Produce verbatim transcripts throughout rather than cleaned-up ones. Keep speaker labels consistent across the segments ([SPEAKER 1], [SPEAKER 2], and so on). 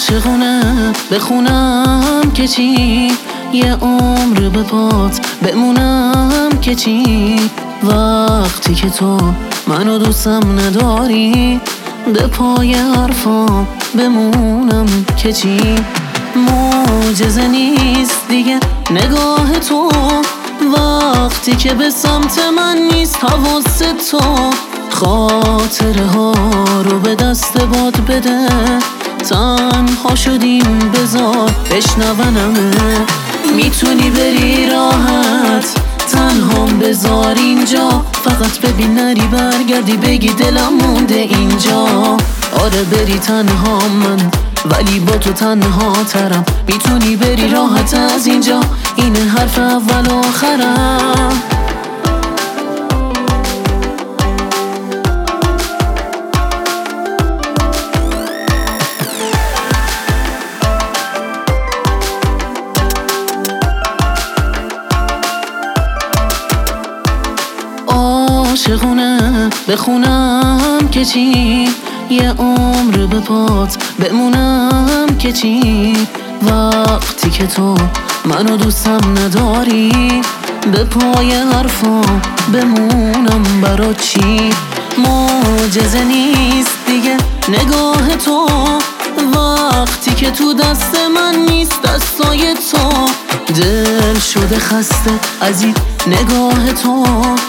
[SPEAKER 1] عاشقونه بخونم که چی، یه عمر به پات بمونم که چی، وقتی که تو منو دوستم نداری به پای حرفام بمونم که چی. معجزه نیست دیگه نگاه تو وقتی که به سمت من نیست حواس تو، خاطره ها رو به دست باد بده، تنها شدیم بذار بشنونمه. میتونی بری راحت تنهام بذار اینجا، فقط ببین نری برگردی بگی دلم مونده اینجا. آره بری تنها من ولی با تو تنها ترم، میتونی بری راحت از اینجا، این حرف اول و آخرم. عاشقونه بخونم که چی، یه عمر به پات بمونم که چی، وقتی که تو منو دوستم نداری به پای حرفام بمونم برا چی. معجزه نیست دیگه نگاه تو وقتی که تو دست من نیست دستای تو، دل شده خسته از این نگاه تو،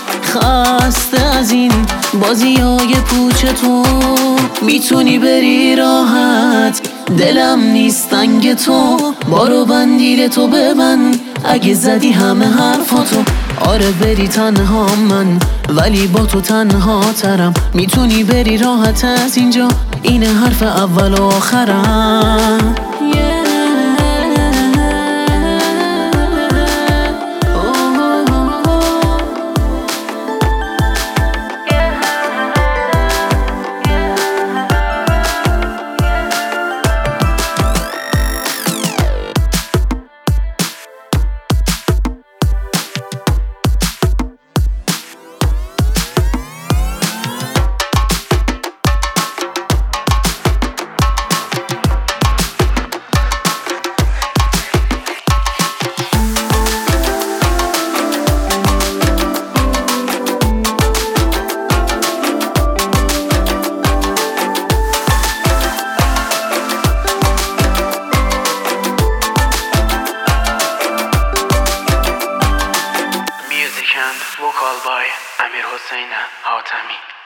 [SPEAKER 1] خسته از این بازیای پوچ تو. میتونی بری راحت دلم نیست تنگ تو، بارو بندیل تو ببند اگه زدی همه حرفاتو. آره بری تنها من ولی با تو تنها ترم، میتونی بری راحت از اینجا، این حرف اول و آخرم.
[SPEAKER 2] Vocal by Amir Hossein Hatami.